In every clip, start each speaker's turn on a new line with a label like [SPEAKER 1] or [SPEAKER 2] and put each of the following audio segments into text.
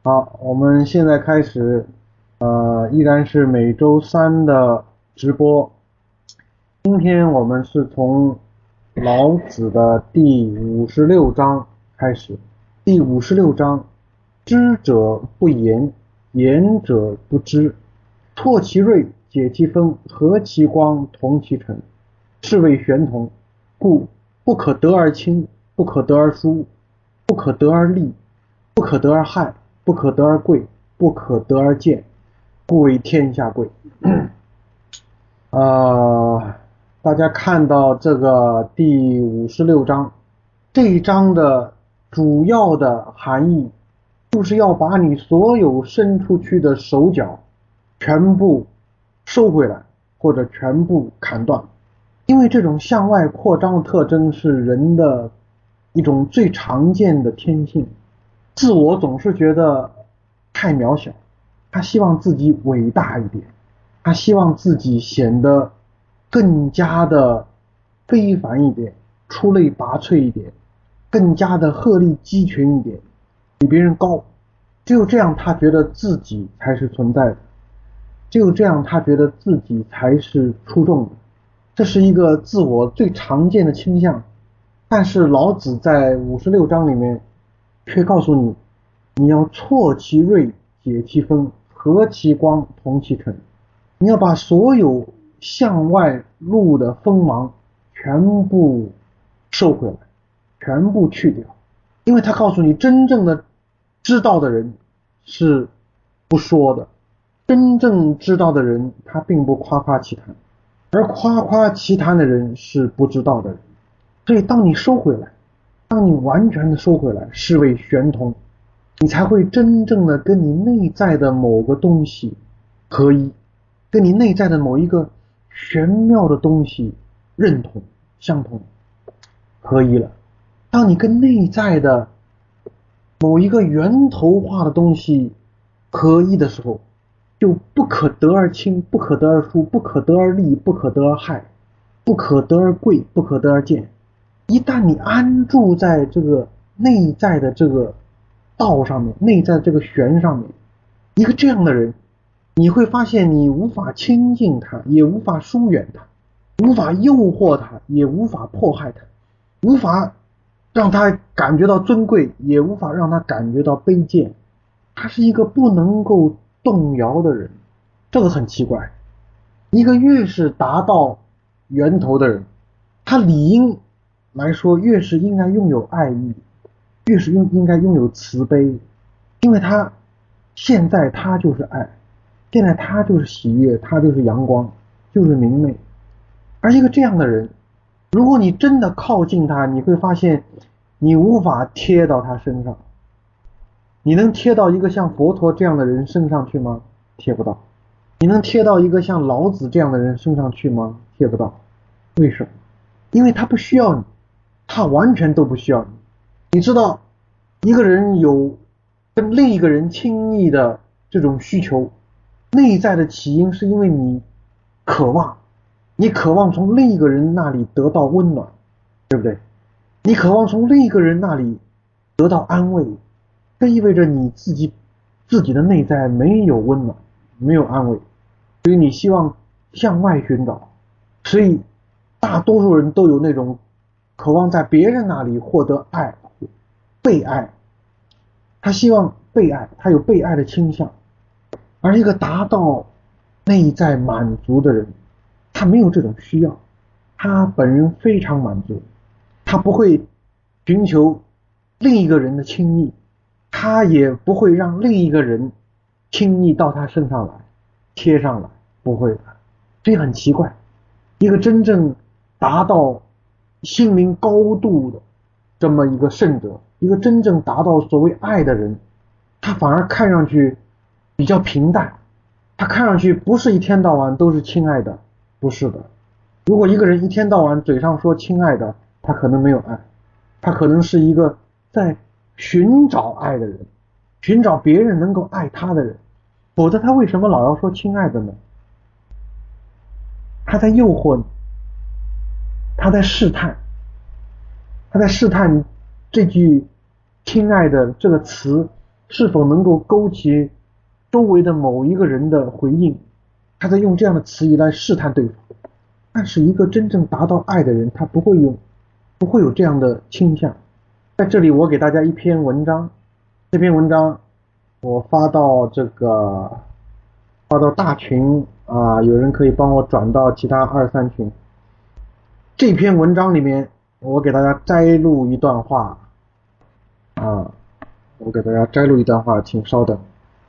[SPEAKER 1] 好，我们现在开始，依然是每周三的直播。今天我们是从老子的第56章开始。第56章，知者不言，言者不知。挫其锐，解其锋，和其光，同其尘，是谓玄同。故不可得而亲，不可得而疏，不可得而利，不可得而害，不可得而贵，不可得而贱，故为天下贵。大家看到这个第56章，这一章的主要的含义就是要把你所有伸出去的手脚全部收回来，或者全部砍断。因为这种向外扩张的特征是人的一种最常见的天性。自我总是觉得太渺小，他希望自己伟大一点，他希望自己显得更加的非凡一点，出类拔萃一点，更加的鹤立鸡群一点，比别人高。只有这样他觉得自己才是存在的，只有这样他觉得自己才是出众的。这是一个自我最常见的倾向。但是老子在56章里面却告诉你，你要挫其锐，解其锋，和其光，同其尘。你要把所有向外露的锋芒全部收回来，全部去掉。因为他告诉你，真正的知道的人是不说的，真正知道的人他并不夸夸其谈，而夸夸其谈的人是不知道的人。所以当你收回来，当你完全的收回来，是谓玄同，你才会真正的跟你内在的某个东西合一，跟你内在的某一个玄妙的东西认同、相同、合一了。当你跟内在的某一个源头化的东西合一的时候，就不可得而亲，不可得而疏，不可得而利，不可得而害，不可得而贵，不可得而贱。一旦你安住在这个内在的这个道上面，内在这个玄上面，一个这样的人，你会发现你无法亲近他，也无法疏远他，无法诱惑他，也无法迫害他，无法让他感觉到尊贵，也无法让他感觉到卑贱。他是一个不能够动摇的人。这个很奇怪，一个越是达到源头的人，他理应来说越是应该拥有爱意，越是应该拥有慈悲。因为他现在他就是爱，现在他就是喜悦，他就是阳光，就是明媚。而一个这样的人，如果你真的靠近他，你会发现你无法贴到他身上。你能贴到一个像佛陀这样的人身上去吗？贴不到。你能贴到一个像老子这样的人身上去吗？贴不到。为什么？因为他不需要你，他完全都不需要你。你知道，一个人有跟另一个人亲密的这种需求，内在的起因是因为你渴望，你渴望从另一个人那里得到温暖，对不对？你渴望从另一个人那里得到安慰，这意味着你自己的内在没有温暖，没有安慰，所以你希望向外寻找。所以大多数人都有那种渴望在别人那里获得爱、被爱，他希望被爱，他有被爱的倾向。而一个达到内在满足的人，他没有这种需要，他本人非常满足，他不会寻求另一个人的亲昵，他也不会让另一个人亲昵到他身上来，贴上来，不会的。所以很奇怪，一个真正达到心灵高度的这么一个圣者，一个真正达到所谓爱的人，他反而看上去比较平淡，他看上去不是一天到晚都是亲爱的，不是的。如果一个人一天到晚嘴上说亲爱的，他可能没有爱，他可能是一个在寻找爱的人，寻找别人能够爱他的人。否则他为什么老要说亲爱的呢？他在诱惑你，他在试探，他在试探这句亲爱的这个词是否能够勾起周围的某一个人的回应，他在用这样的词语来试探对方。但是一个真正达到爱的人，他不会有这样的倾向。在这里我给大家一篇文章，这篇文章我发到大群啊，有人可以帮我转到其他2、3群。这篇文章里面我给大家摘录一段话啊，请稍等。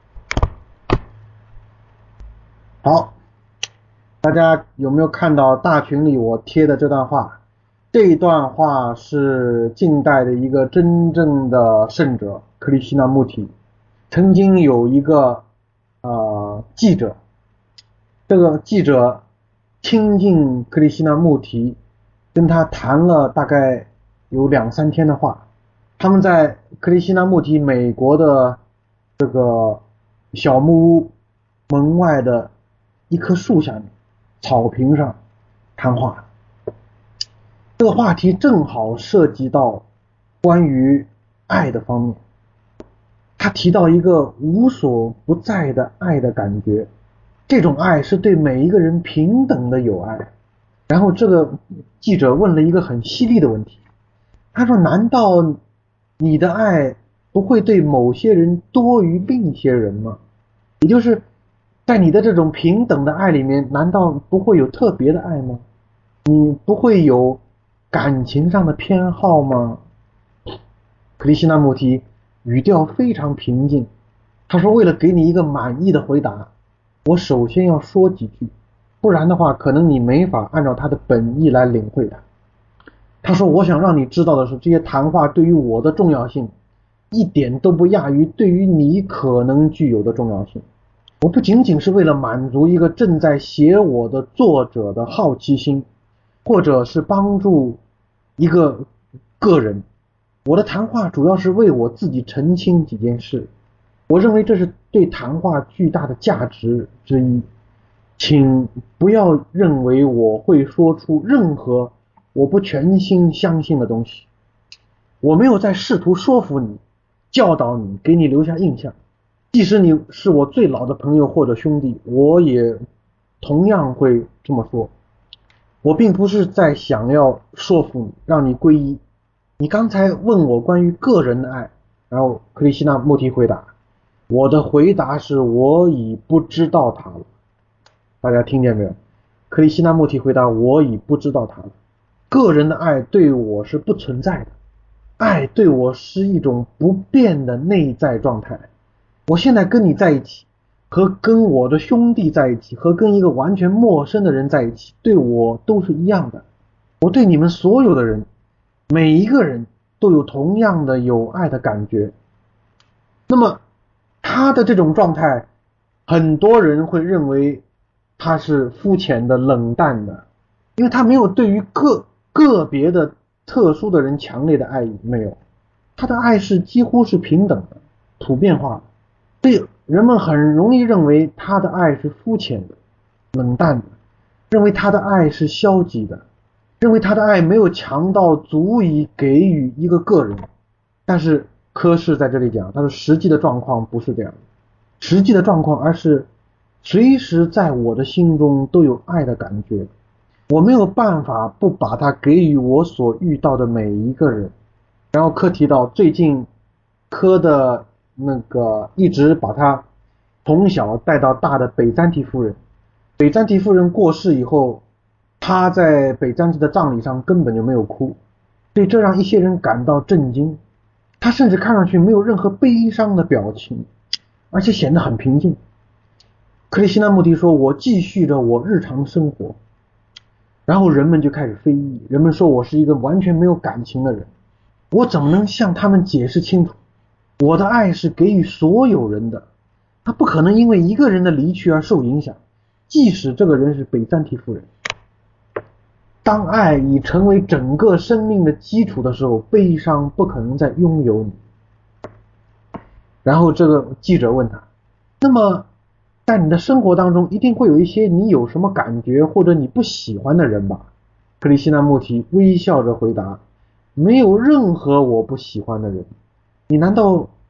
[SPEAKER 1] 好，大家有没有看到大群里我贴的这段话？这一段话是近代的一个真正的圣者克里希那穆提。曾经有一个记者，这个记者亲近克里希那穆提，跟他谈了大概有2、3天的话。他们在克里希那穆提美国的这个小木屋门外的一棵树下面草坪上谈话。这个话题正好涉及到关于爱的方面。他提到一个无所不在的爱的感觉，这种爱是对每一个人平等的友爱。然后这个记者问了一个很犀利的问题，他说，难道你的爱不会对某些人多于另一些人吗？也就是在你的这种平等的爱里面，难道不会有特别的爱吗？你不会有感情上的偏好吗？克里希那穆提语调非常平静，他说，为了给你一个满意的回答，我首先要说几句，不然的话可能你没法按照他的本意来领会它。他说，我想让你知道的是，这些谈话对于我的重要性一点都不亚于对于你可能具有的重要性。我不仅仅是为了满足一个正在写我的作者的好奇心，或者是帮助一个个人，我的谈话主要是为我自己澄清几件事。我认为这是对谈话巨大的价值之一。请不要认为我会说出任何我不全心相信的东西。我没有在试图说服你、教导你、给你留下印象。即使你是我最老的朋友或者兄弟，我也同样会这么说。我并不是在想要说服你，让你皈依。你刚才问我关于个人的爱，然后克里希那穆提回答，我的回答是我已不知道它了。大家听见没有？克里希那穆提回答，我已不知道它了。个人的爱对我是不存在的，爱对我是一种不变的内在状态。我现在跟你在一起，和跟我的兄弟在一起，和跟一个完全陌生的人在一起，对我都是一样的。我对你们所有的人，每一个人都有同样的有爱的感觉。那么他的这种状态，很多人会认为他是肤浅的、冷淡的，因为他没有对于个别的特殊的人强烈的爱意，没有。他的爱是几乎是平等的、普遍化的。所以人们很容易认为他的爱是肤浅的、冷淡的，认为他的爱是消极的，认为他的爱没有强到足以给予一个人。但是科氏在这里讲，他说实际的状况不是这样的，实际的状况而是随时在我的心中都有爱的感觉，我没有办法不把它给予我所遇到的每一个人。然后科提到最近科的一直把他从小带到大的北占提夫人，北占提夫人过世以后，他在北占提的葬礼上根本就没有哭，所以这让一些人感到震惊。他甚至看上去没有任何悲伤的表情，而且显得很平静。克里希那穆提说，我继续着我日常生活。然后人们就开始非议，人们说我是一个完全没有感情的人。我怎么能向他们解释清楚，我的爱是给予所有人的，他不可能因为一个人的离去而受影响，即使这个人是北占提夫人。当爱已成为整个生命的基础的时候，悲伤不可能再拥有你。然后这个记者问他，那么在你的生活当中一定会有一些你有什么感觉或者你不喜欢的人吧？克里希那穆提微笑着回答，没有任何我不喜欢的人。你难道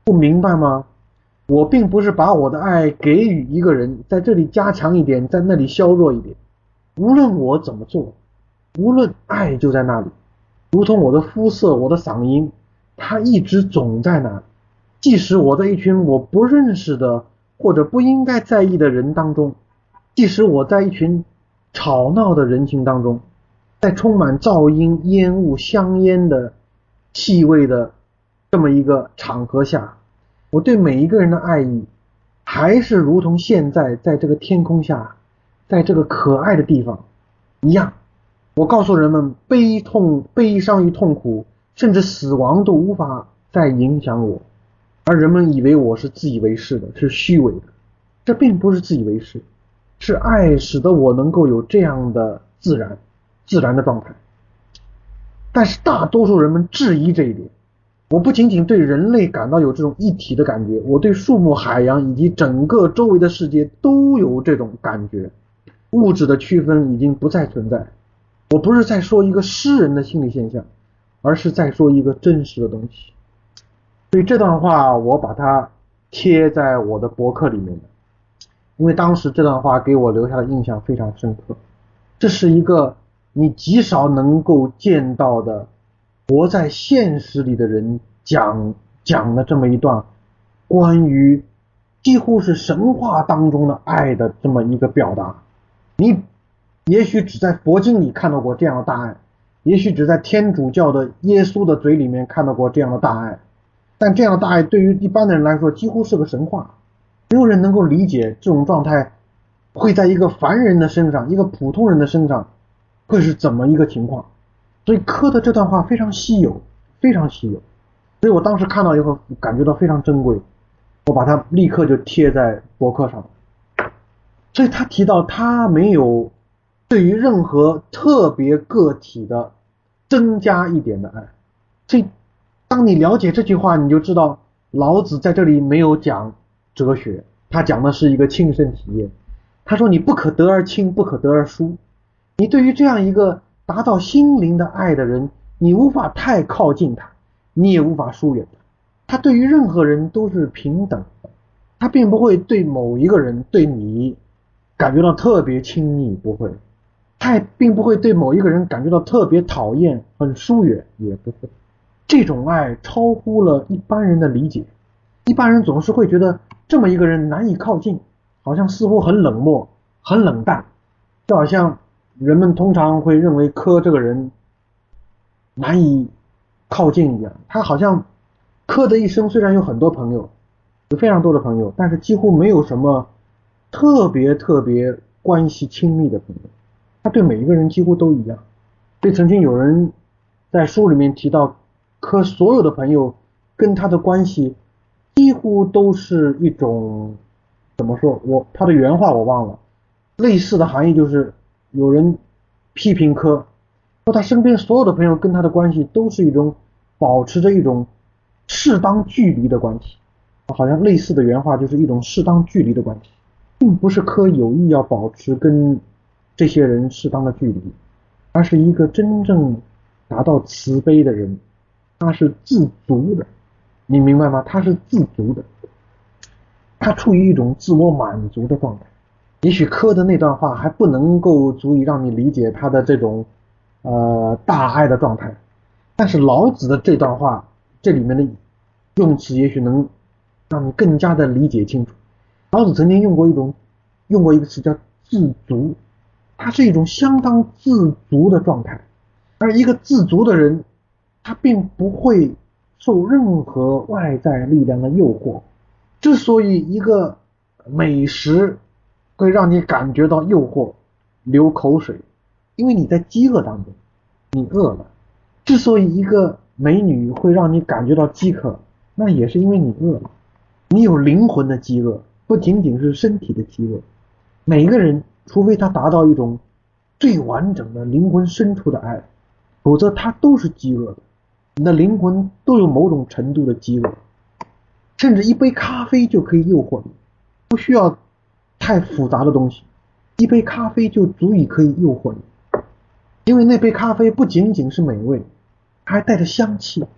[SPEAKER 1] 不明白吗？我并不是把我的爱给予一个人，在这里加强一点，在那里削弱一点。无论我怎么做，无论爱就在那里，如同我的肤色，我的嗓音，它一直总在那里。即使我在一群我不认识的或者不应该在意的人当中，即使我在一群吵闹的人群当中，在充满噪音、烟雾、香烟的气味的这么一个场合下，我对每一个人的爱意还是如同现在在这个天空下，在这个可爱的地方一样。我告诉人们，悲伤与痛苦甚至死亡都无法再影响我，而人们以为我是自以为是的，是虚伪的。这并不是自以为是，是爱使得我能够有这样的自然的状态。但是大多数人们质疑这一点。我不仅仅对人类感到有这种一体的感觉，我对树木、海洋以及整个周围的世界都有这种感觉。物质的区分已经不再存在。我不是在说一个诗人的心理现象，而是在说一个真实的东西。所以这段话我把它贴在我的博客里面的，因为当时这段话给我留下的印象非常深刻。这是一个你极少能够见到的活在现实里的人讲的这么一段关于几乎是神话当中的爱的这么一个表达。你也许只在佛经里看到过这样的大爱，也许只在天主教的耶稣的嘴里面看到过这样的大爱，但这样的大爱对于一般的人来说几乎是个神话。没有人能够理解这种状态会在一个凡人的身上，一个普通人的身上会是怎么一个情况。所以柯的这段话非常稀有，非常稀有。所以我当时看到以后感觉到非常珍贵，我把它立刻就贴在博客上。所以他提到他没有对于任何特别个体的增加一点的爱。所以当你了解这句话，你就知道老子在这里没有讲哲学，他讲的是一个亲身体验。他说你不可得而亲，不可得而疏。你对于这样一个达到心灵的爱的人，你无法太靠近他，你也无法疏远他。他对于任何人都是平等的，他并不会对某一个人对你感觉到特别亲密，不会。他也并不会对某一个人感觉到特别讨厌，很疏远，也不会。这种爱超乎了一般人的理解。一般人总是会觉得这么一个人难以靠近，好像似乎很冷漠，很冷淡，就好像人们通常会认为柯这个人难以靠近一样。他好像柯的一生虽然有很多朋友，有非常多的朋友，但是几乎没有什么特别关系亲密的朋友。他对每一个人几乎都一样。所以曾经有人在书里面提到，柯所有的朋友跟他的关系几乎都是一种，怎么说，他的原话我忘了，类似的含义就是有人批评柯说他身边所有的朋友跟他的关系都是一种保持着一种适当距离的关系，好像类似的原话就是一种适当距离的关系，并不是柯有意要保持跟这些人适当的距离，而是一个真正达到慈悲的人，他是自足的。你明白吗？他是自足的，他处于一种自我满足的状态。也许柯的那段话还不能够足以让你理解他的这种大爱的状态，但是老子的这段话这里面的用词也许能让你更加的理解清楚。老子曾经用过一个词叫自足，它是一种相当自足的状态。而一个自足的人，他并不会受任何外在力量的诱惑。之所以一个美食会让你感觉到诱惑，流口水，因为你在饥饿当中，你饿了。之所以一个美女会让你感觉到饥渴，那也是因为你饿了。你有灵魂的饥饿，不仅仅是身体的饥饿。每个人除非他达到一种最完整的灵魂深处的爱，否则他都是饥饿的。你的灵魂都有某种程度的饥饿，甚至一杯咖啡就可以诱惑你，不需要太复杂的东西，一杯咖啡就足以可以诱惑你。因为那杯咖啡不仅仅是美味，还带着香气，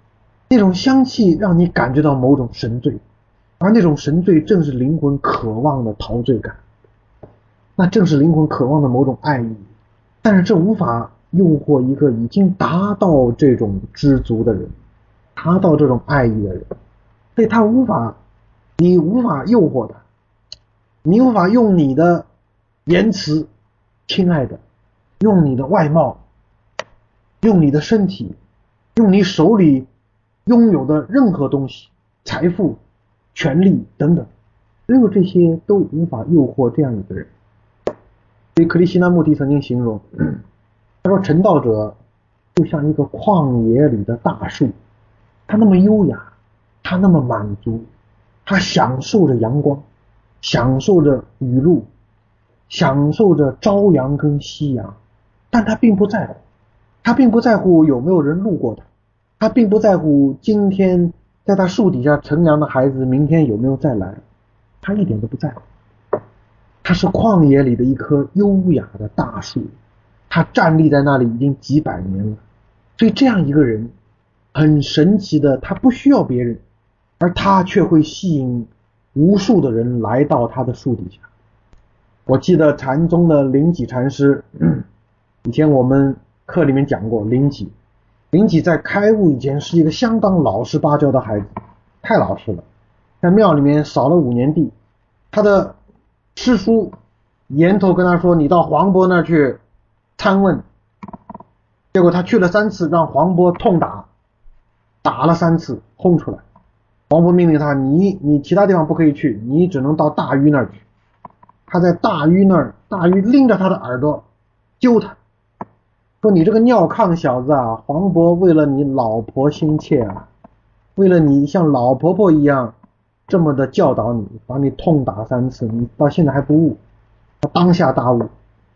[SPEAKER 1] 那种香气让你感觉到某种神醉，而那种神醉正是灵魂渴望的陶醉感，那正是灵魂渴望的某种爱意。但是这无法诱惑一个已经达到这种知足的人，达到这种爱意的人，所以你无法诱惑他，你无法用你的言辞，亲爱的，用你的外貌，用你的身体，用你手里拥有的任何东西，财富、权力等等，所有这些都无法诱惑这样一个人。所以克里希那穆提曾经形容，他说成道者就像一个旷野里的大树，他那么优雅，他那么满足，他享受着阳光，享受着雨露，享受着朝阳跟夕阳，但他并不在乎，他并不在乎有没有人路过他，他并不在乎今天在他树底下乘凉的孩子明天有没有再来，他一点都不在乎。他是旷野里的一棵优雅的大树，他站立在那里已经几百年了。所以这样一个人很神奇的，他不需要别人，而他却会吸引无数的人来到他的树底下。我记得禅宗的灵济禅师，以前我们课里面讲过，灵济在开悟以前是一个相当老实巴交的孩子，太老实了，在庙里面扫了5年地。他的师叔沿头跟他说，你到黄渤那儿去参问，结果他去了3次，让黄渤痛打了3次，轰出来。黄渤命令他，你其他地方不可以去，你只能到大盂那儿去。他在大盂那儿，大盂拎着他的耳朵揪他，说你这个尿炕小子啊，黄渤为了你老婆心切啊，为了你像老婆婆一样这么的教导你，把你痛打3次，你到现在还不悟。他当下大悟，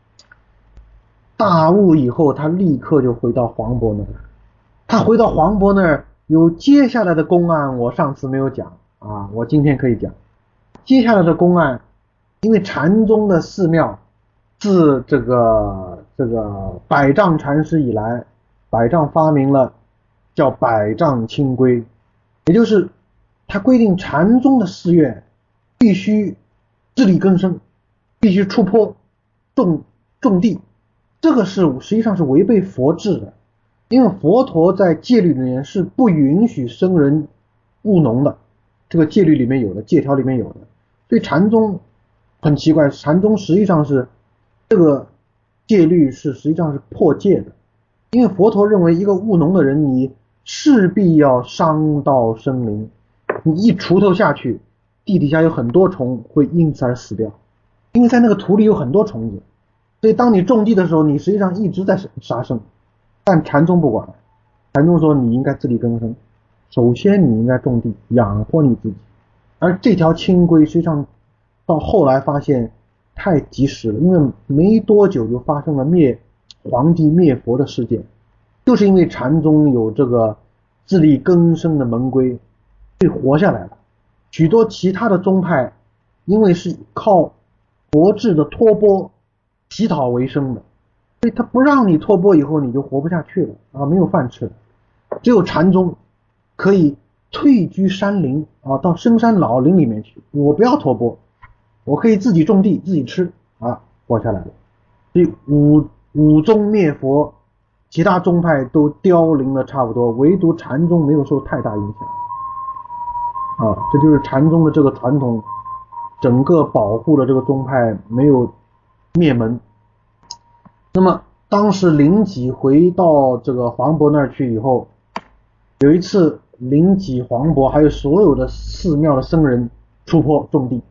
[SPEAKER 1] 大悟以后他立刻就回到黄渤那儿。他回到黄渤那儿有接下来的公案，我上次没有讲啊，我今天可以讲。接下来的公案，因为禅宗的寺庙自这个百丈禅师以来，百丈发明了叫百丈清规，也就是他规定禅宗的寺院必须自力更生，必须出坡种地，这个实际上是违背佛制的，因为佛陀在戒律里面是不允许僧人务农的，这个戒律里面有的，戒条里面有的。所以禅宗很奇怪，禅宗实际上是这个戒律实际上是破戒的，因为佛陀认为一个务农的人，你势必要伤到生灵，你一锄头下去，地底下有很多虫会因此而死掉，因为在那个土里有很多虫子，所以当你种地的时候，你实际上一直在杀生。但禅宗不管，禅宗说你应该自力更生，首先你应该种地养活你自己。而这条清规实际上到后来发现太及时了，因为没多久就发生了皇帝灭佛的事件，就是因为禅宗有这个自力更生的门规，所以活下来了。许多其他的宗派因为是靠佛制的托钵乞讨为生的，所以他不让你托钵以后你就活不下去了啊，没有饭吃了。只有禅宗可以退居山林啊，到深山老林里面去，我不要托钵，我可以自己种地自己吃啊，活下来了。所以五宗灭佛，其他宗派都凋零了差不多，唯独禅宗没有受太大影响啊，这就是禅宗的这个传统，整个保护了这个宗派没有灭门。那么当时灵济回到这个黄渤那儿去以后，有一次灵济、黄渤还有所有的寺庙的僧人出坡种地。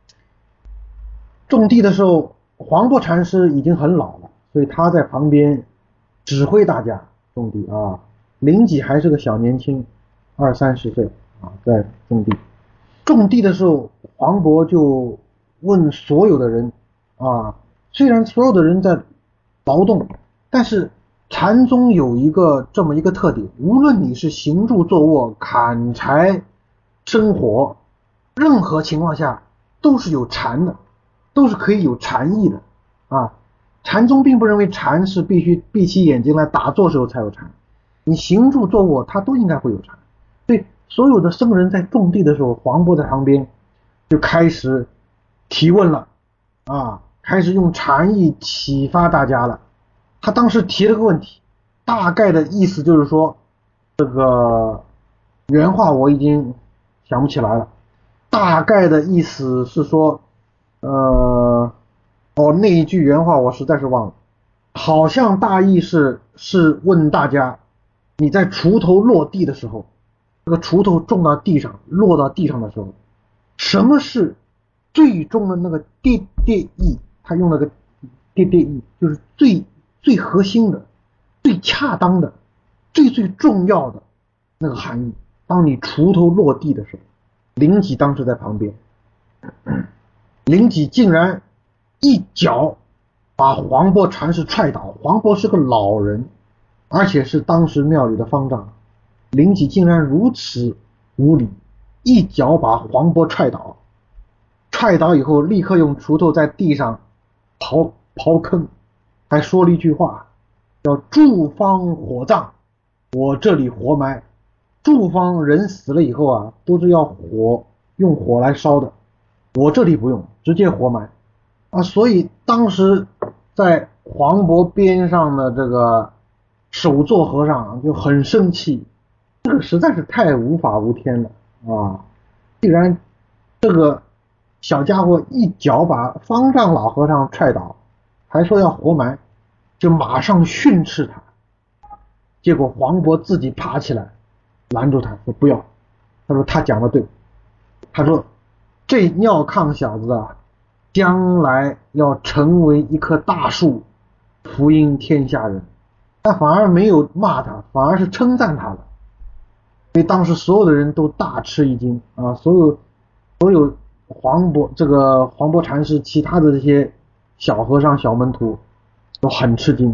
[SPEAKER 1] 种地的时候，黄渤禅师已经很老了，所以他在旁边指挥大家种地啊。灵济还是个小年轻，20-30岁啊，在种地。种地的时候，黄渤就问所有的人啊，虽然所有的人在劳动，但是禅宗有这么一个特点，无论你是行住坐卧、砍柴生火，任何情况下都是有禅的，都是可以有禅意的啊。禅宗并不认为禅是必须闭起眼睛来打坐时候才有禅，你行住坐卧它都应该会有禅。 所以所有的僧人在种地的时候，黄渤在旁边就开始提问了开始用禅意启发大家了。他当时提了个问题，大概的意思就是说，这个原话我已经想不起来了，大概的意思是说那一句原话我实在是忘了，好像大意是问大家，你在锄头落地的时候，这个锄头种到地上落到地上的时候，什么是最终的那个跌意，他用了个跌意，就是最核心的、最恰当的、最重要的那个含义。当你锄头落地的时候，灵吉当时在旁边，灵吉竟然一脚把黄渤禅师踹倒。黄渤是个老人，而且是当时庙里的方丈，灵吉竟然如此无礼，一脚把黄渤踹倒。踹倒以后立刻用锄头在地上刨坑，还说了一句话，叫诸方火葬，我这里活埋。诸方人死了以后都是要用火来烧的，我这里不用，直接活埋所以当时在黄渤边上的这个首座和尚就很生气，这个实在是太无法无天了既然这个小家伙一脚把方丈老和尚踹倒，还说要活埋，就马上训斥他。结果黄渤自己爬起来拦住他，说不要，他说他讲的对，他说这尿炕小子将来要成为一棵大树，福音天下人。他反而没有骂他，反而是称赞他了。所以当时所有的人都大吃一惊所有黄渤禅师其他的这些小和尚小门徒都很吃惊。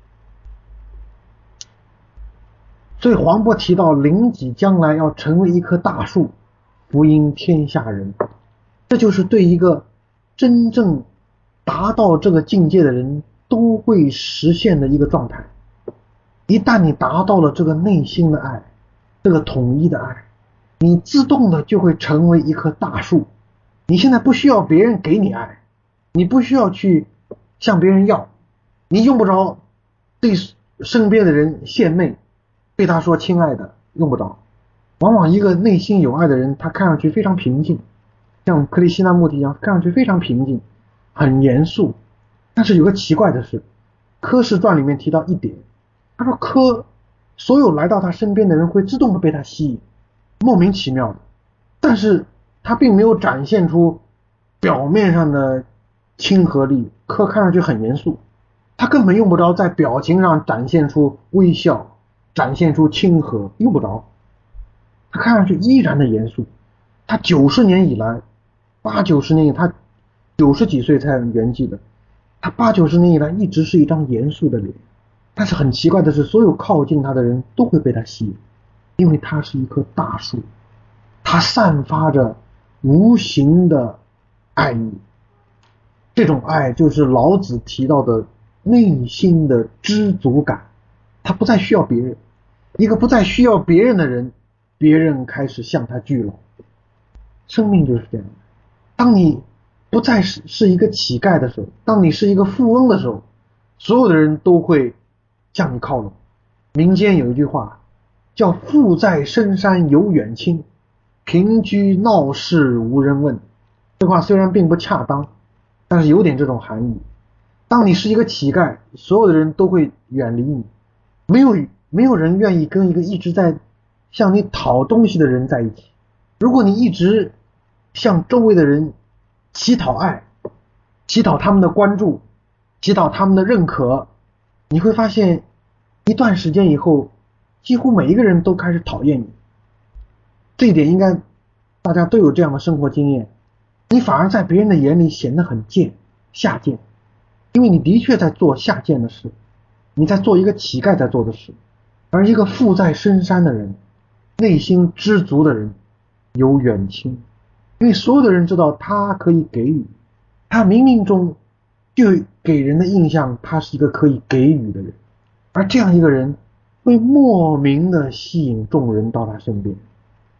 [SPEAKER 1] 所以黄渤提到灵吉将来要成为一棵大树，福音天下人，这就是对一个真正达到这个境界的人都会实现的一个状态。一旦你达到了这个内心的爱，这个统一的爱，你自动的就会成为一棵大树。你现在不需要别人给你爱，你不需要去向别人要，你用不着对身边的人献媚，对他说亲爱的，用不着。往往一个内心有爱的人，他看上去非常平静，像克里希那穆提一样，看上去非常平静，很严肃。但是有个奇怪的是，柯氏传里面提到一点，他说所有来到他身边的人会自动的被他吸引，莫名其妙的，但是他并没有展现出表面上的亲和力。柯看上去很严肃，他根本用不着在表情上展现出微笑，展现出亲和，用不着。他看上去依然的严肃。他90年以来，8、90年以来，他90几岁才圆寂的，他8、90年以来一直是一张严肃的脸。但是很奇怪的是，所有靠近他的人都会被他吸引，因为他是一棵大树，他散发着无形的爱意。这种爱就是老子提到的内心的知足感，他不再需要别人。一个不再需要别人的人，别人开始向他聚拢。生命就是这样，当你不再是一个乞丐的时候，当你是一个富翁的时候，所有的人都会向你靠拢。民间有一句话叫富在深山有远亲，贫居闹市无人问。这话虽然并不恰当，但是有点这种含义。当你是一个乞丐，所有的人都会远离你，没有人愿意跟一个一直在向你讨东西的人在一起。如果你一直向周围的人乞讨爱，乞讨他们的关注，乞讨他们的认可，你会发现一段时间以后，几乎每一个人都开始讨厌你。这一点应该大家都有这样的生活经验，你反而在别人的眼里显得很贱，下贱，因为你的确在做下贱的事，你在做一个乞丐在做的事。而一个富在深山的人，内心知足的人，有远亲，因为所有的人知道他可以给予，他冥冥中就给人的印象，他是一个可以给予的人。而这样一个人会莫名的吸引众人到他身边，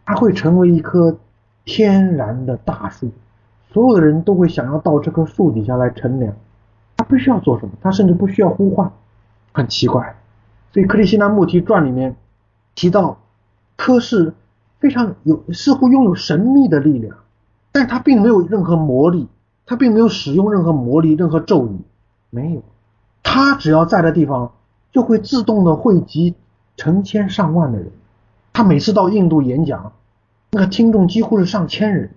[SPEAKER 1] 它会成为一棵天然的大树，所有的人都会想要到这棵树底下来乘凉。他不需要做什么，他甚至不需要呼唤，很奇怪。所以克里希那穆提传里面提到，科氏非常似乎拥有神秘的力量，但是他并没有任何魔力，他并没有使用任何魔力、任何咒语，没有。他只要在的地方，就会自动的汇集成千上万的人。他每次到印度演讲，那个听众几乎是上千人，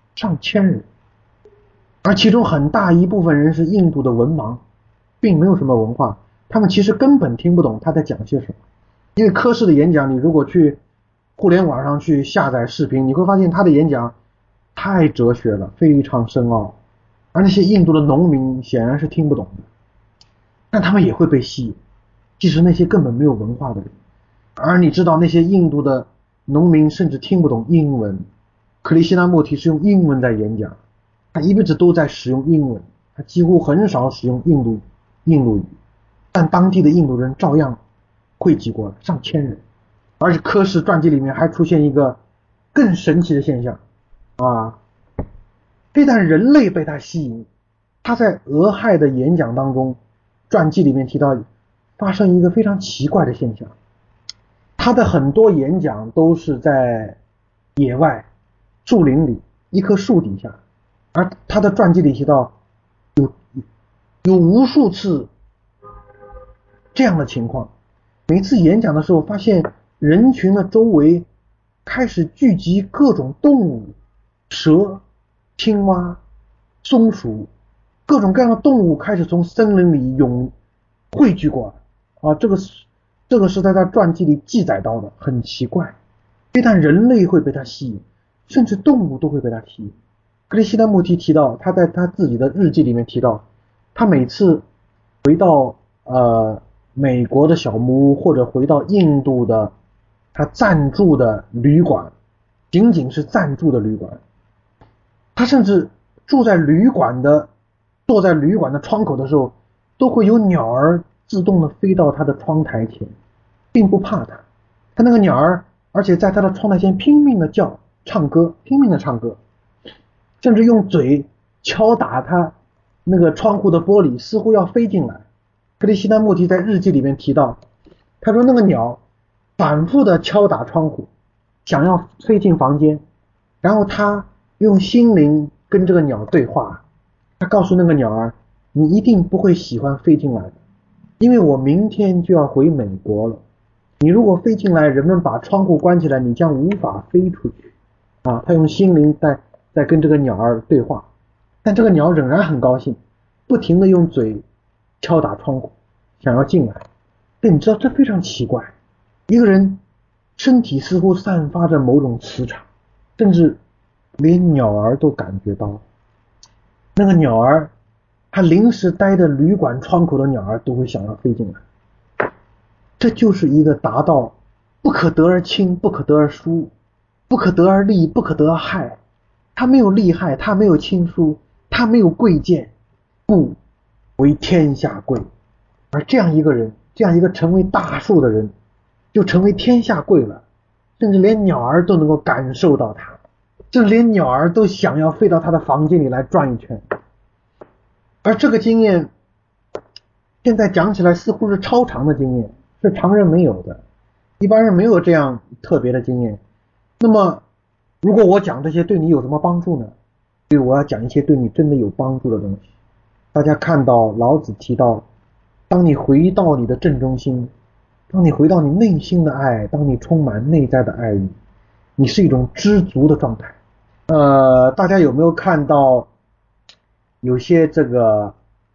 [SPEAKER 1] 而其中很大一部分人是印度的文盲，并没有什么文化，他们其实根本听不懂他在讲些什么。因为科氏的演讲，你如果去互联网上去下载视频，你会发现他的演讲太哲学了，非常深奥，而那些印度的农民显然是听不懂的，但他们也会被吸引，即使那些根本没有文化的人。而你知道那些印度的农民甚至听不懂英文，克里希那穆提是用英文在演讲，他一辈子都在使用英文，他几乎很少使用印度语，但当地的印度人照样汇集过来上千人。而且科氏传记里面还出现一个更神奇的现象啊，非但人类被他吸引，他在俄亥的演讲当中，传记里面提到发生一个非常奇怪的现象。他的很多演讲都是在野外树林里一棵树底下，而他的传记里提到有无数次这样的情况。每次演讲的时候，发现人群的周围开始聚集各种动物，蛇、青蛙、松鼠，各种各样的动物开始从森林里汇聚过来啊，这个是在他传记里记载到的，很奇怪。非但人类会被他吸引，甚至动物都会被他吸引。克里希那穆提提到，他在他自己的日记里面提到，他每次回到美国的小木屋，或者回到印度的他暂住的旅馆，仅仅是暂住的旅馆，他甚至坐在旅馆的窗口的时候，都会有鸟儿自动的飞到他的窗台前，并不怕他。他那个鸟儿，而且在他的窗台前拼命的唱歌，甚至用嘴敲打他那个窗户的玻璃，似乎要飞进来。克里希那穆提在日记里面提到，他说那个鸟反复的敲打窗户，想要飞进房间，然后他用心灵跟这个鸟对话。他告诉那个鸟儿，你一定不会喜欢飞进来的，因为我明天就要回美国了，你如果飞进来，人们把窗户关起来，你将无法飞出去啊。他用心灵在跟这个鸟儿对话，但这个鸟仍然很高兴，不停的用嘴敲打窗户，想要进来。但你知道这非常奇怪，一个人身体似乎散发着某种磁场，甚至连鸟儿都感觉到，那个鸟儿，他临时待的旅馆窗口的鸟儿都会想要飞进来。这就是一个达到不可得而亲，不可得而疏，不可得而利，不可得而害。他没有利害，他没有亲疏，他没有贵贱，不为天下贵。而这样一个人，这样一个成为大树的人，就成为天下贵了，甚至连鸟儿都能够感受到他，甚至连鸟儿都想要飞到他的房间里来转一圈。而这个经验现在讲起来似乎是超常的经验，是常人没有的，一般人没有这样特别的经验。那么如果我讲这些对你有什么帮助呢？所以我要讲一些对你真的有帮助的东西。大家看到老子提到，当你回到你的正中心，当你回到你内心的爱，当你充满内在的爱意，你是一种知足的状态。大家有没有看到有些这个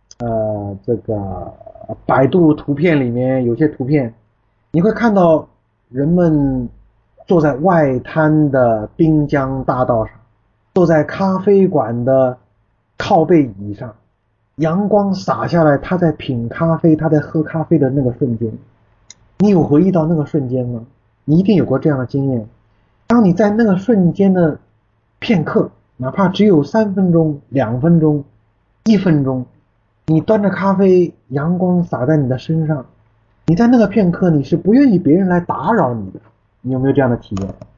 [SPEAKER 1] 百度图片里面有些图片，你会看到人们坐在外滩的滨江大道上，坐在咖啡馆的靠背椅上，阳光洒下来，他在品咖啡，他在喝咖啡的那个瞬间，你有回忆到那个瞬间吗？你一定有过这样的经验。当你在那个瞬间的片刻，哪怕只有3分钟、2分钟、1分钟，你端着咖啡，阳光洒在你的身上，你在那个片刻你是不愿意别人来打扰你的。你有没有这样的体验？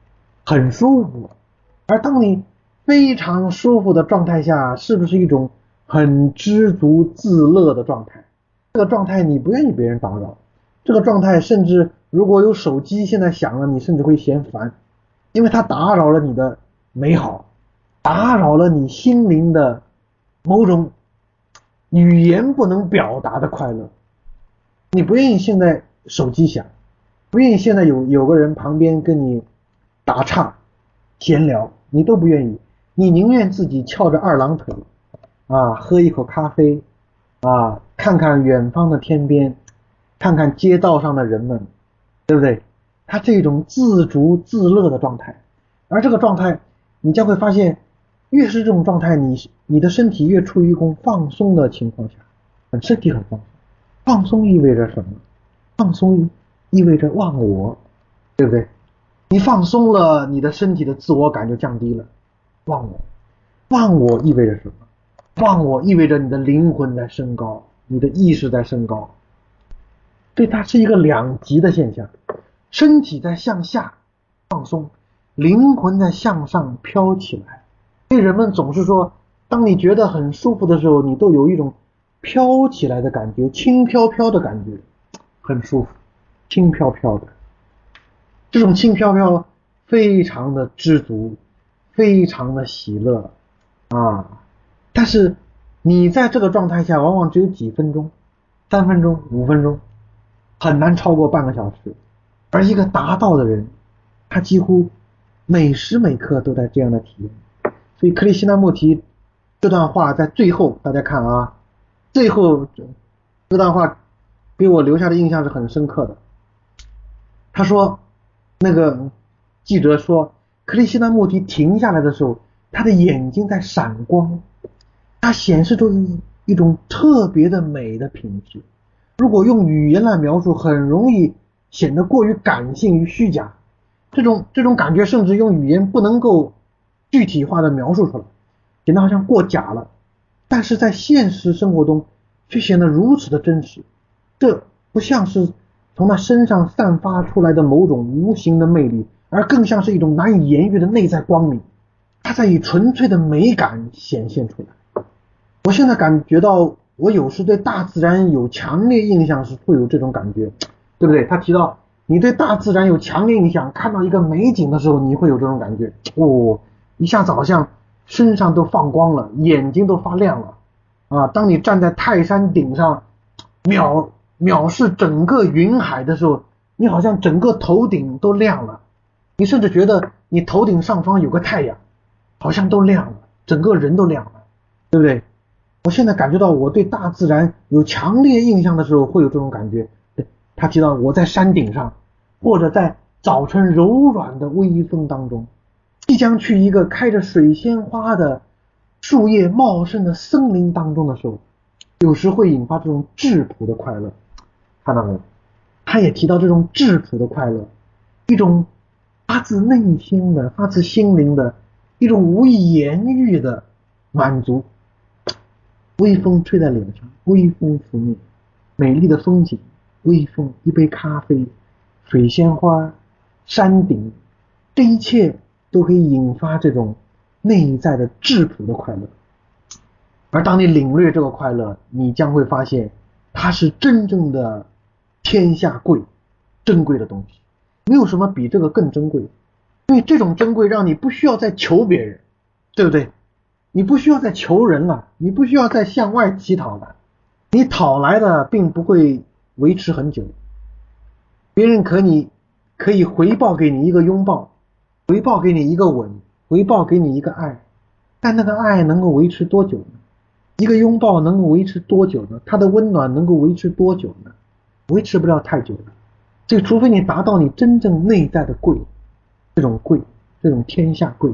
[SPEAKER 1] 很舒服。而当你非常舒服的状态下，是不是一种很知足自乐的状态？这个状态你不愿意别人打扰，这个状态甚至如果有手机现在响了，你甚至会嫌烦，因为它打扰了你的美好，打扰了你心灵的某种语言不能表达的快乐。你不愿意现在手机响，不愿意现在有个人旁边跟你打岔闲聊，你都不愿意，你宁愿自己翘着二郎腿喝一口咖啡看看远方的天边，看看街道上的人们，对不对？他这种自足自乐的状态，而这个状态你将会发现，越是这种状态，你的身体越处于一种放松的情况下，身体很放松。放松意味着什么？放松意味着忘我，对不对？你放松了，你的身体的自我感就降低了。忘我意味着什么？忘我意味着你的灵魂在升高，你的意识在升高。对，它是一个两极的现象，身体在向下放松，灵魂在向上飘起来。所以人们总是说，当你觉得很舒服的时候，你都有一种飘起来的感觉，轻飘飘的感觉，很舒服，轻飘飘的。这种轻飘飘非常的知足，非常的喜乐但是你在这个状态下往往只有几分钟，3分钟5分钟，很难超过半个小时。而一个达到的人，他几乎每时每刻都在这样的体验。所以克里希那穆提这段话在最后，大家看最后这段话给我留下的印象是很深刻的。他说，那个记者说，克里希那穆提停下来的时候，他的眼睛在闪光，它显示出一种特别的美的品质。如果用语言来描述，很容易显得过于感性与虚假，这种感觉甚至用语言不能够具体化的描述出来，显得好像过假了。但是在现实生活中却显得如此的真实，这不像是从他身上散发出来的某种无形的魅力，而更像是一种难以言喻的内在光明，它在以纯粹的美感显现出来。我现在感觉到，我有时对大自然有强烈印象时会有这种感觉，对不对？他提到你对大自然有强烈印象，看到一个美景的时候，你会有这种感觉，一下子好像身上都放光了，眼睛都发亮了当你站在泰山顶上藐视整个云海的时候，你好像整个头顶都亮了，你甚至觉得你头顶上方有个太阳，好像都亮了，整个人都亮了，对不对？我现在感觉到我对大自然有强烈印象的时候会有这种感觉。对，他提到我在山顶上，或者在早晨柔软的微风当中，即将去一个开着水仙花的树叶茂盛的森林当中的时候，有时会引发这种质朴的快乐。看到没有？他也提到这种质朴的快乐，一种发自内心的、发自心灵的一种无以言喻的满足。微风吹在脸上，微风拂面，美丽的风景，微风，一杯咖啡，水仙花，山顶，这一切都可以引发这种内在的质朴的快乐。而当你领略这个快乐，你将会发现它是真正的天下贵珍贵的东西，没有什么比这个更珍贵。因为这种珍贵让你不需要再求别人，对不对？你不需要再求人了，你不需要再向外乞讨了，你讨来的并不会维持很久。别人可以回报给你一个拥抱，回报给你一个吻，回报给你一个爱，但那个爱能够维持多久呢？一个拥抱能够维持多久呢？它的温暖能够维持多久呢？维持不了太久了。所以除非你达到你真正内在的贵，这种贵，这种天下贵，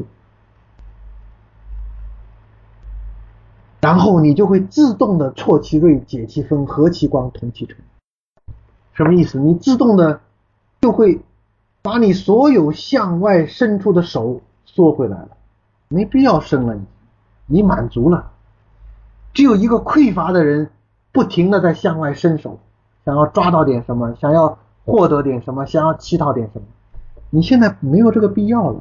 [SPEAKER 1] 然后你就会自动的挫其锐，解其锋，和其光，同其尘。什么意思？你自动的就会把你所有向外伸出的手缩回来了，没必要伸了，你满足了。只有一个匮乏的人不停的在向外伸手，想要抓到点什么，想要获得点什么，想要乞讨点什么。你现在没有这个必要了，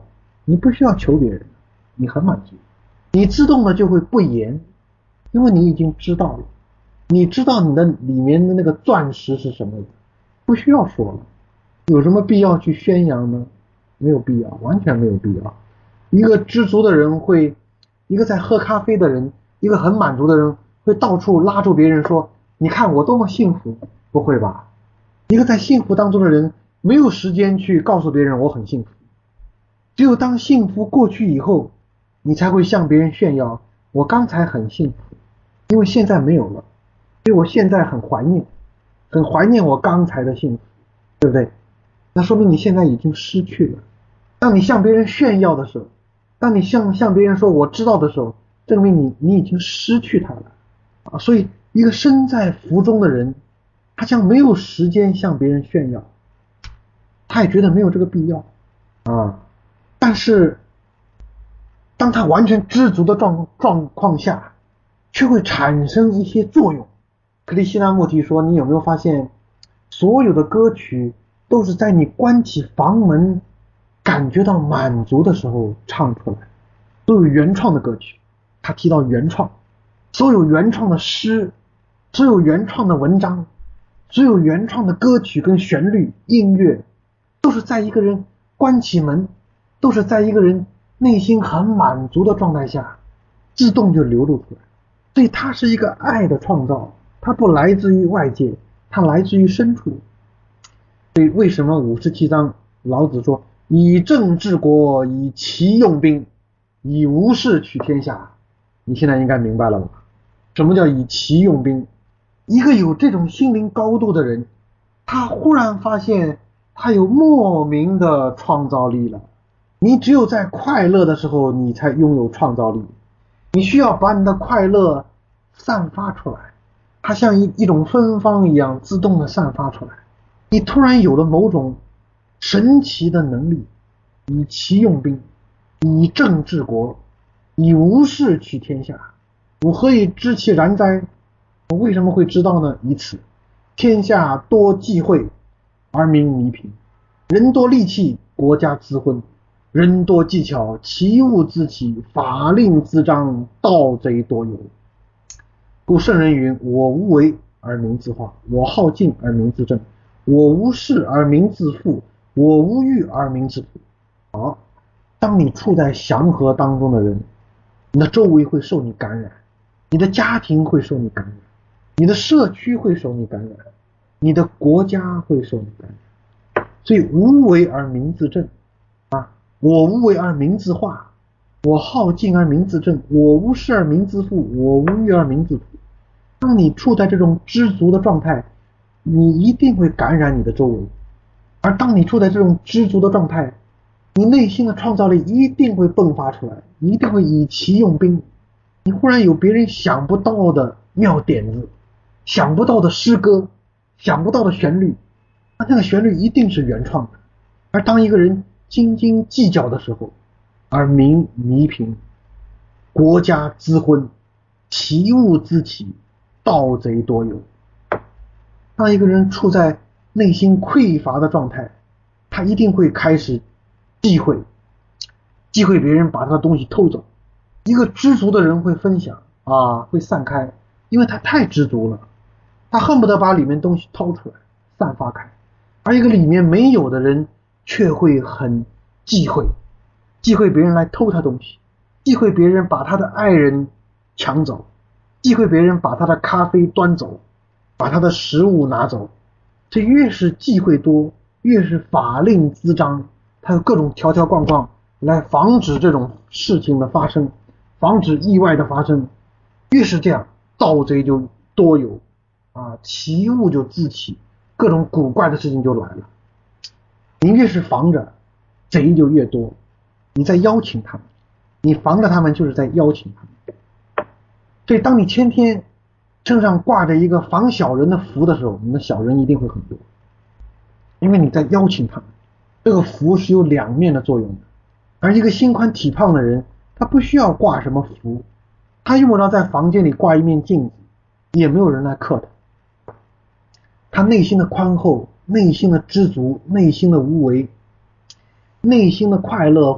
[SPEAKER 1] 你不需要求别人，你很满足，你自动的就会不言，因为你已经知道了，你知道你的里面的那个钻石是什么的，不需要说了，有什么必要去宣扬呢？没有必要，完全没有必要。一个知足的人会，一个在喝咖啡的人，一个很满足的人会到处拉住别人说，你看我多么幸福，不会吧？一个在幸福当中的人没有时间去告诉别人我很幸福，只有当幸福过去以后，你才会向别人炫耀，我刚才很幸福，因为现在没有了，所以我现在很怀念，很怀念我刚才的幸福，对不对？那说明你现在已经失去了。当你向别人炫耀的时候，当你向别人说我知道的时候，证明你已经失去它了所以一个身在福中的人，他将没有时间向别人炫耀，他也觉得没有这个必要但是当他完全知足的状况下，却会产生一些作用。克里希那穆提说，你有没有发现所有的歌曲都是在你关起房门感觉到满足的时候唱出来，都有原创的歌曲。他提到原创，所有原创的诗，所有原创的文章，所有原创的歌曲跟旋律音乐，都是在一个人关起门，都是在一个人内心很满足的状态下自动就流露出来。所以它是一个爱的创造，它不来自于外界，它来自于深处。所以为什么57章老子说，以政治国，以奇用兵，以无事取天下？你现在应该明白了吧？什么叫以奇用兵？一个有这种心灵高度的人，他忽然发现他有莫名的创造力了。你只有在快乐的时候你才拥有创造力，你需要把你的快乐散发出来，它像一种芬芳一样自动的散发出来。你突然有了某种神奇的能力，以奇用兵，以政治国，以无事取天下。我何以知其然哉？我为什么会知道呢？以此，天下多忌讳，而民弥贫；人多利器，国家滋昏；人多技巧，奇物滋起；法令滋章，盗贼多有。故圣人云：我无为而民自化，我好静而民自正，我无事而民自富，我无欲而民自朴。当你处在祥和当中的人，你的周围会受你感染，你的家庭会受你感染，你的社区会受你感染，你的国家会受你感染。所以无为而民自正我无为而民自化，我好静而民自正，我无事而民自富，我无欲而民自朴。当你处在这种知足的状态，你一定会感染你的周围。而当你处在这种知足的状态，你内心的创造力一定会迸发出来，你一定会以奇用兵。你忽然有别人想不到的妙点子，想不到的诗歌，想不到的旋律，那个旋律一定是原创的。而当一个人斤斤计较的时候，而民弥贫，国家滋昏，奇物滋起，盗贼多有。当一个人处在内心匮乏的状态，他一定会开始忌讳别人把他的东西偷走。一个知足的人会分享会散开，因为他太知足了，他恨不得把里面东西掏出来散发开。而一个里面没有的人却会很忌讳别人来偷他东西，忌讳别人把他的爱人抢走，忌讳别人把他的咖啡端走，把他的食物拿走。这越是忌讳多，越是法令滋章，他有各种条条框框来防止这种事情的发生，防止意外的发生。越是这样，盗贼就多有奇物就自起，各种古怪的事情就来了。你越是防着，贼就越多。你在邀请他们，你防着他们就是在邀请他们。所以当你天天身上挂着一个防小人的符的时候，你的小人一定会很多，因为你在邀请他们。这个符是有两面的作用的。而一个心宽体胖的人，他不需要挂什么符，他用不着在房间里挂一面镜子，也没有人来克他。他内心的宽厚，内心的知足，内心的无为，内心的快乐会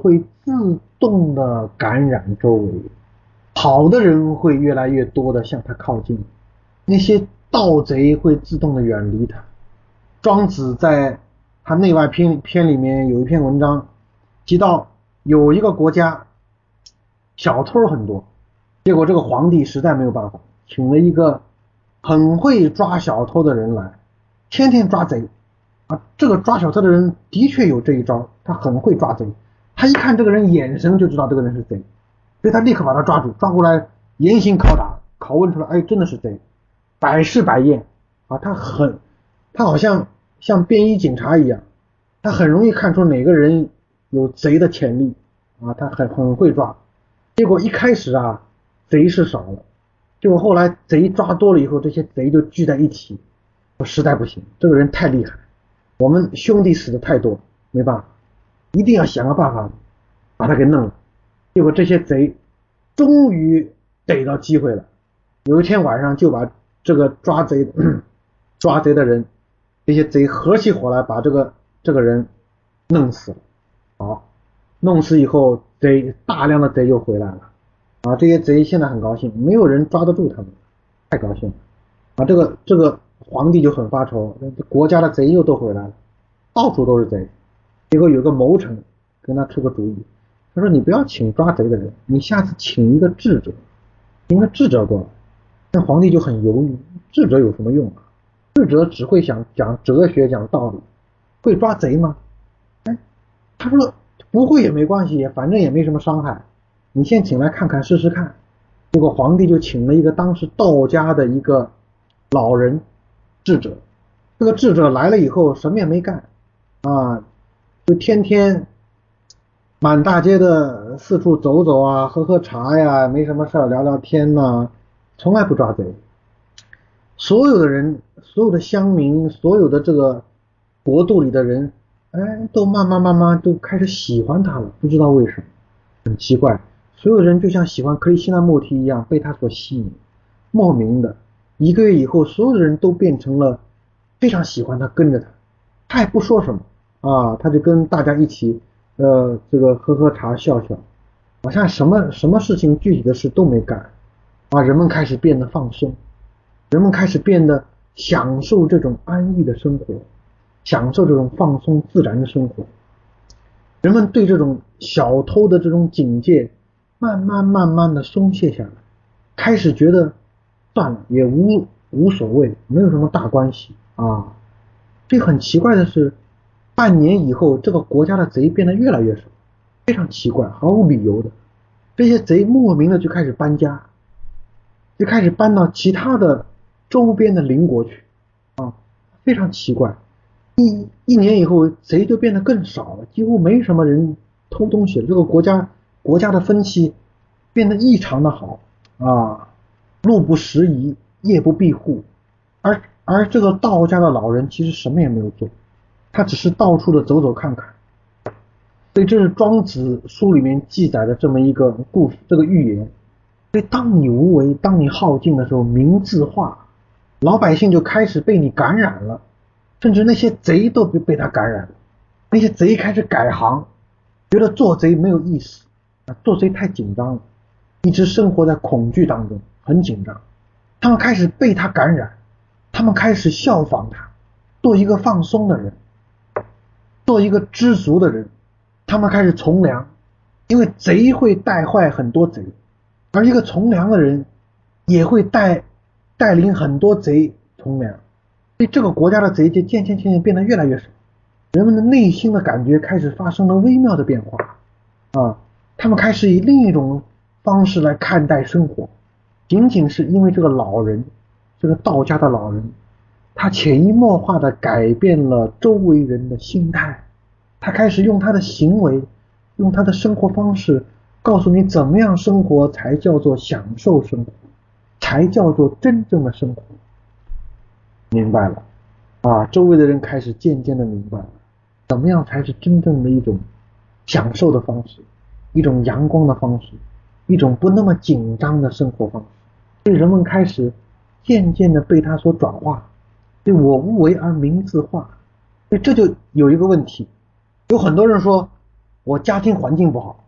[SPEAKER 1] 自动的感染周围，好的人会越来越多的向他靠近，那些盗贼会自动的远离他。庄子在他内外篇里面有一篇文章提到，有一个国家小偷很多，结果这个皇帝实在没有办法，请了一个很会抓小偷的人来，天天抓贼啊。这个抓小偷的人的确有这一招，他很会抓贼，他一看这个人眼神就知道这个人是贼，所以他立刻把他抓住，抓过来严刑拷打，拷问出来，哎，真的是贼，百试百验啊。他好像便衣警察一样，他很容易看出哪个人有贼的潜力啊，他很会抓。结果一开始啊，贼是少了，结果后来贼抓多了以后，这些贼就聚在一起，我实在不行，这个人太厉害，我们兄弟死的太多，没办法，一定要想个办法把他给弄了。结果这些贼终于逮到机会了，有一天晚上就把这个抓贼的人，这些贼合起伙来把这个人弄死了。好，弄死以后，大量的贼又回来了啊！这些贼现在很高兴，没有人抓得住他们，太高兴了啊！这个皇帝就很发愁，国家的贼又都回来了，到处都是贼。结果有个谋臣跟他出个主意，他说：“你不要请抓贼的人，你下次请一个智者，请个智者过来。”那皇帝就很犹豫，智者有什么用啊？智者只会讲哲学、讲道理，会抓贼吗？哎，他说不会也没关系，反正也没什么伤害，你先请来看看试试看。结果皇帝就请了一个当时道家的一个老人智者，这个智者来了以后什么也没干啊，就天天满大街的四处走走啊，喝喝茶呀，没什么事聊聊天呐，从来不抓贼。所有的人，所有的乡民，所有的这个国度里的人，哎，都慢慢都开始喜欢他了，不知道为什么，很奇怪，所有人就像喜欢克里希那穆提一样被他所吸引，莫名的1个月以后，所有的人都变成了非常喜欢他，跟着他，他也不说什么啊，他就跟大家一起这个喝喝茶笑笑，好像什么事情具体的事都没干啊。人们开始变得放松，人们开始变得享受这种安逸的生活，享受这种放松自然的生活。人们对这种小偷的这种警戒慢慢的松懈下来，开始觉得算了，也无所谓，没有什么大关系啊。这很奇怪的是，半年以后，这个国家的贼变得越来越少，非常奇怪，毫无理由的，这些贼莫名的就开始搬家，就开始搬到其他的周边的邻国去啊，非常奇怪。一年以后，贼就变得更少了，几乎没什么人偷东西了。这个国家的风气变得异常的好啊，路不拾遗，夜不闭户。而这个道家的老人其实什么也没有做，他只是到处的走走看看。所以这是庄子书里面记载的这么一个故事，这个寓言。所以当你无为，当你耗尽的时候，名字化，老百姓就开始被你感染了，甚至那些贼都被他感染了。那些贼开始改行，觉得做贼没有意思，做贼太紧张了，一直生活在恐惧当中，很紧张。他们开始被他感染，他们开始效仿他，做一个放松的人，做一个知足的人。他们开始从良，因为贼会带坏很多贼，而一个从良的人也会带领很多贼从良，所以这个国家的贼就渐渐变得越来越少，人们的内心的感觉开始发生了微妙的变化啊，他们开始以另一种方式来看待生活，仅仅是因为这个老人，这个道家的老人，他潜移默化的改变了周围人的心态，他开始用他的行为，用他的生活方式告诉你怎么样生活才叫做享受生活，才叫做真正的生活。明白了啊，周围的人开始渐渐的明白了怎么样才是真正的一种享受的方式，一种阳光的方式，一种不那么紧张的生活方式。所以人们开始渐渐的被他所转化，对我无为而名字化。所以这就有一个问题，有很多人说我家庭环境不好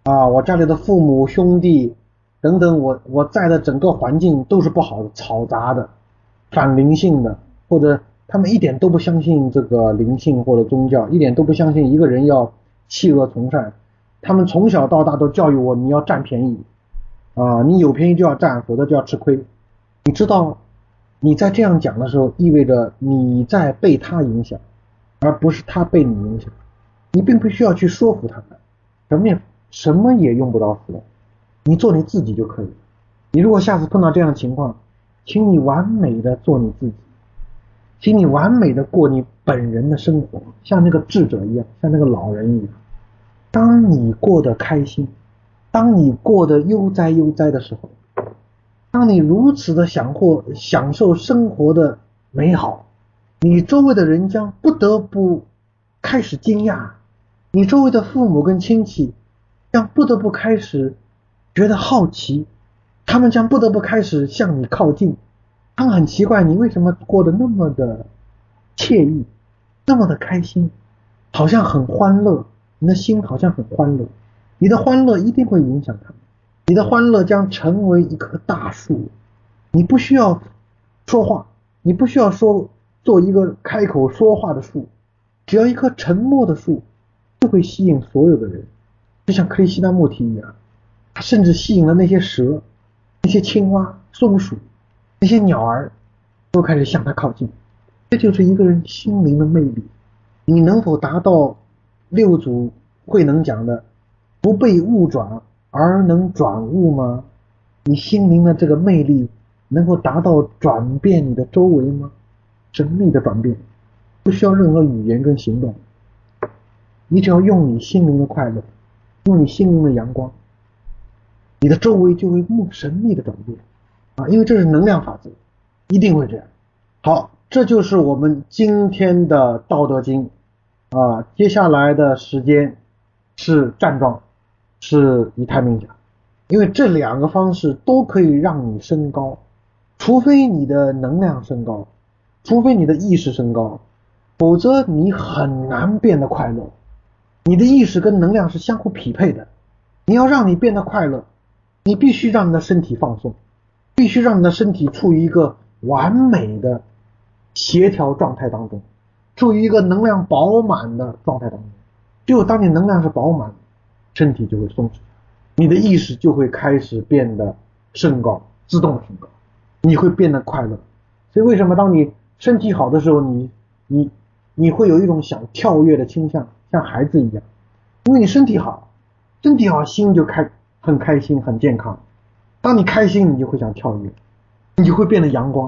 [SPEAKER 1] 我家里的父母兄弟等等，我在的整个环境都是不好的，嘈杂的，反灵性的，或者他们一点都不相信这个灵性或者宗教，一点都不相信一个人要弃恶从善。他们从小到大都教育我，你要占便宜你有便宜就要占，否则就要吃亏。你知道你在这样讲的时候，意味着你在被他影响，而不是他被你影响。你并不需要去说服他们，什么也用不着服了，你做你自己就可以。你如果下次碰到这样的情况，请你完美的做你自己，请你完美的过你本人的生活，像那个智者一样，像那个老人一样。当你过得开心，当你过得悠哉悠哉的时候，当你如此的享受生活的美好，你周围的人将不得不开始惊讶，你周围的父母跟亲戚将不得不开始觉得好奇，他们将不得不开始向你靠近，他们很奇怪你为什么过得那么的惬意，那么的开心，好像很欢乐，你的心好像很欢乐，你的欢乐一定会影响他们，你的欢乐将成为一棵大树，你不需要说话，你不需要做一个开口说话的树，只要一棵沉默的树就会吸引所有的人，就像克里希那穆提一样，他甚至吸引了那些蛇、那些青蛙、松鼠、那些鸟儿都开始向他靠近。这就是一个人心灵的魅力。你能否达到六祖慧能讲的不被物转而能转物吗？你心灵的这个魅力能够达到转变你的周围吗？神秘的转变，不需要任何语言跟行动，你只要用你心灵的快乐，用你心灵的阳光，你的周围就会神秘的转变因为这是能量法则，一定会这样。好，这就是我们今天的道德经接下来的时间是站桩，是以太冥想，因为这两个方式都可以让你升高，除非你的能量升高，除非你的意识升高，否则你很难变得快乐。你的意识跟能量是相互匹配的，你要让你变得快乐，你必须让你的身体放松，必须让你的身体处于一个完美的协调状态当中，处于一个能量饱满的状态当中。只有当你能量是饱满，身体就会松弛，你的意识就会开始变得升高，自动的升高，你会变得快乐。所以为什么当你身体好的时候，你会有一种想跳跃的倾向，像孩子一样，因为你身体好，心就很开心很健康。当你开心，你就会想跳跃，你就会变得阳光。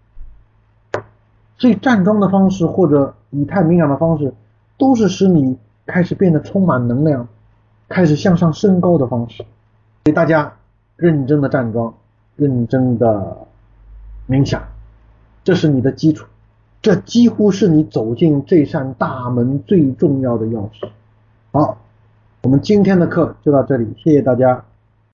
[SPEAKER 1] 所以站桩的方式或者以太冥想的方式，都是使你开始变得充满能量，开始向上升高的方式。所以大家认真的站桩，认真的冥想，这是你的基础，这几乎是你走进这扇大门最重要的钥匙。好，我们今天的课就到这里，谢谢大家。